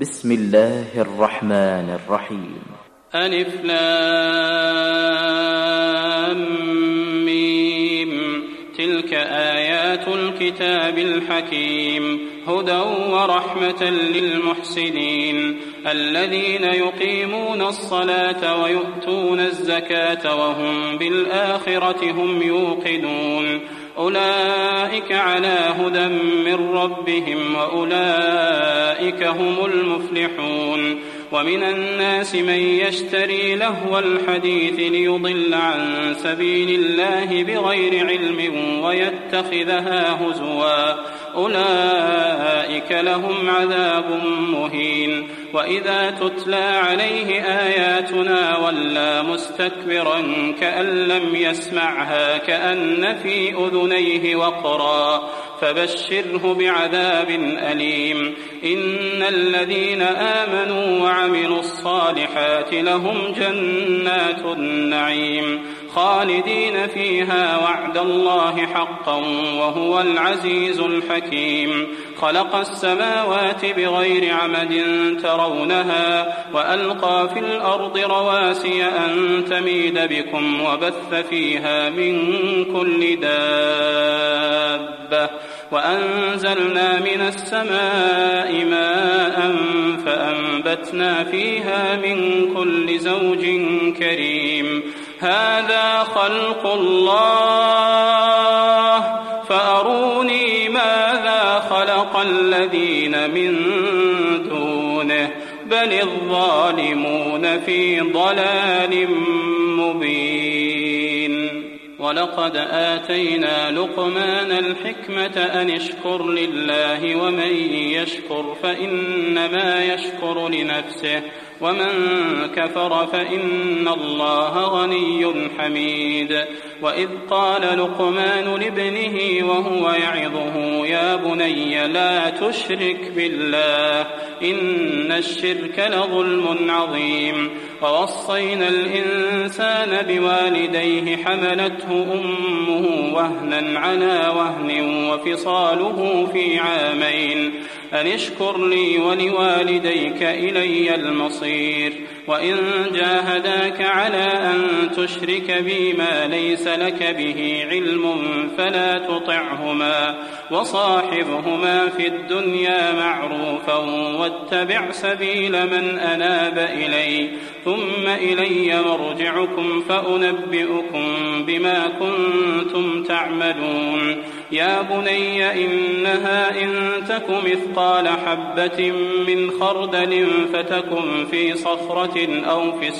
بسم الله الرحمن الرحيم. ألف لام ميم. تلك آيات الكتاب الحكيم هدى ورحمة للمحسنين الذين يقيمون الصلاة ويؤتون الزكاة وهم بالآخرة هم يوقنون أولئك على هدى من ربهم وأولئك هم المفلحون. ومن الناس من يشتري لهو الحديث ليضل عن سبيل الله بغير علم ويتخذها هزوا أولئك لهم عذاب مهين. وإذا تتلى عليه آياتنا ولى مستكبرا كأن لم يسمعها كأن في أذنيه وقرا فبشره بعذاب أليم. إن الذين آمنوا وعملوا الصالحات لهم جنات النعيم خالدين فيها وعد الله حقا وهو العزيز الحكيم. خلق السماوات بغير عمد ترونها وألقى في الأرض رواسي أن تميد بكم وبث فيها من كل دابة وأنزلنا من السماء ماء فأنبتنا فيها من كل زوج كريم. هذا خلق الله فأروني ماذا خلق الذين من دونه بل الظالمون في ضلال مبين. ولقد آتينا لقمان الحكمة أن اشكر لله ومن يشكر فإنما يشكر لنفسه ومن كفر فإن الله غني حميد. وإذ قال لقمان لابنه وهو يعظه يا بني لا تشرك بالله إن الشرك لظلم عظيم. ووصينا الإنسان بوالديه حملته أمه وهنا على وهن وفصاله في عامين أن اشكر لي ولوالديك إلي المصير. وإن جاهداك على أن تشرك بي ما ليس لك به علم فلا تطعهما وصاحبهما في الدنيا معروفا واتبع سبيل من أناب إلي ثم إلي مرجعكم فأنبئكم بما كنتم تعملون. يا بني إنها إن تك مثقال حبة من خردل فتكن في صخرة أو في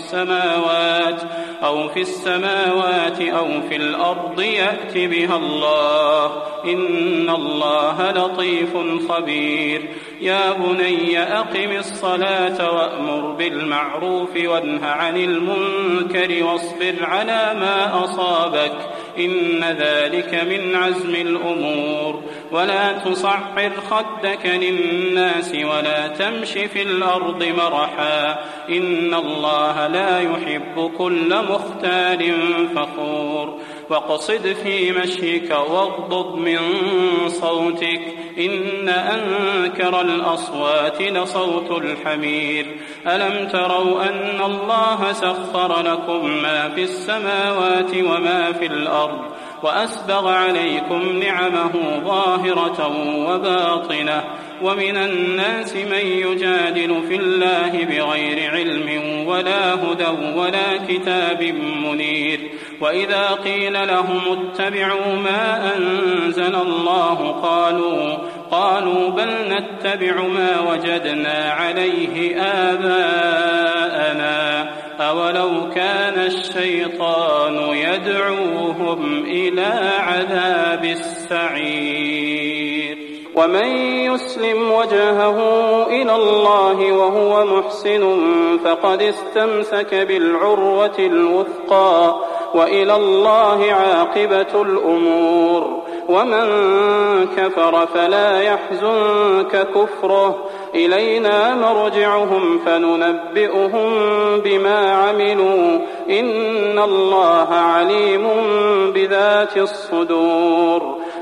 السماوات أو في الأرض يأت بها الله إن الله لطيف خبير. يا بني أقم الصلاة وأمر بالمعروف وانه عن المنكر واصبر على ما أصابك إن ذلك من عزم الأمور. ولا تصعر خدك للناس ولا تمش في الأرض مرحا إن الله لا يحب كل مختال فخور. واقصد في مشيك واغضض من صوتك إن أنكر الأصوات لصوت الحمير. ألم تروا أن الله سخر لكم ما في السماوات وما في الأرض وأسبغ عليكم نعمه ظاهرة وباطنة. ومن الناس من يجادل في الله بغير علم ولا هدى ولا كتاب منير. وإذا قيل لهم اتبعوا ما أنزل الله قالوا بل نتبع ما وجدنا عليه آباءنا أولو كان الشيطان يدعوهم إلى عذاب السعير. ومن يسلم وجهه إلى الله وهو محسن فقد استمسك بالعروة الوثقى وإلى الله عاقبة الأمور. ومن كفر فلا يحزنك كفره إلينا مرجعهم فننبئهم بما عملوا إن الله عليم بذات الصدور.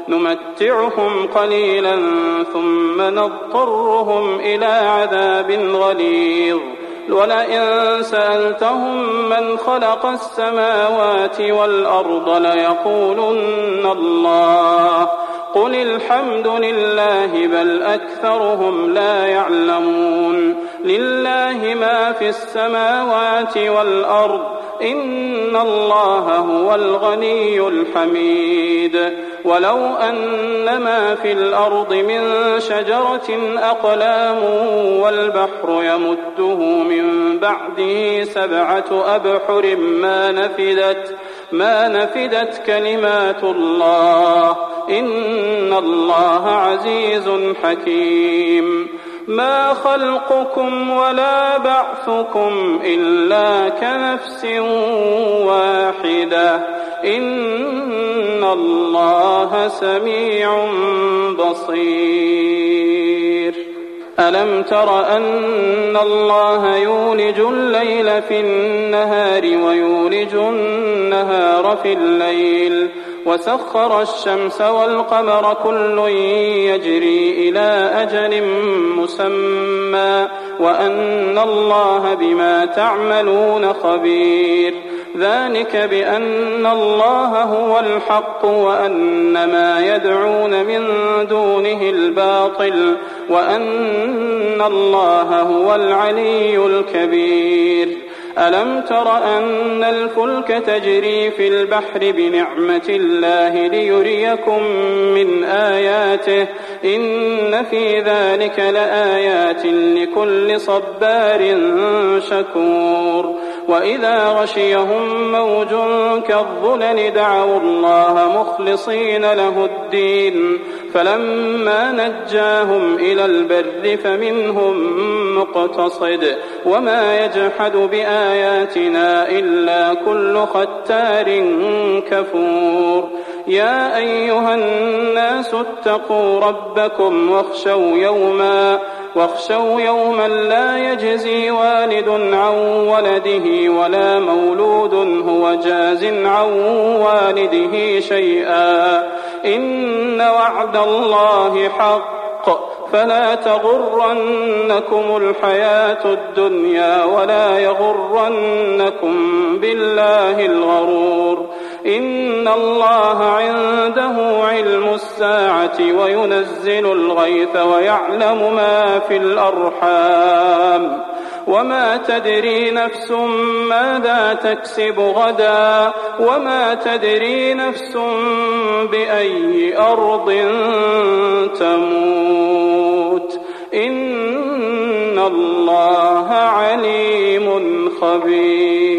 نمتعهم قليلا ثم نضطرهم إلى عذاب غليظ ولئن سألتهم من خلق السماوات والأرض ليقولن الله قل الحمد لله بل أكثرهم لا يعلمون لله ما في السماوات والأرض إن الله هو الغني الحميد ولو أن ما في الأرض من شجرة أقلام والبحر يمده من بعده 7 أبحر ما نفدت كلمات الله إن الله عزيز حكيم ما خلقكم ولا بعثكم إلا كنفس واحدة إن الله سميع بصير ألم تر أن الله يولج الليل في النهار ويولج النهار في الليل وسخر الشمس والقمر كل يجري إلى أجل مسمى وأن الله بما تعملون خبير ذلك بأن الله هو الحق وأن ما يدعون من دونه الباطل وأن الله هو العلي الكبير ألم تر أن الفلك تجري في البحر بنعمة الله ليريكم من آياته إن في ذلك لآيات لكل صبار شكور وإذا غشيهم موج كالظلل دعوا الله مخلصين له الدين فلما نجاهم إلى البر فمنهم مقتصد وما يجحد بآياتنا إلا كل ختار كفور يا أيها الناس اتقوا ربكم واخشوا يوما لا يجزي والد عن ولده ولا مولود هو جاز عن والده شيئا إن وعد الله حق فلا تغرنكم الحياة الدنيا ولا يغرنكم بالله الغرور إن الله عنده علم الساعة وينزل الغيث ويعلم ما في الأرحام وما تدري نفس ماذا تكسب غدا وما تدري نفس بأي أرض تموت إن الله عليم خبير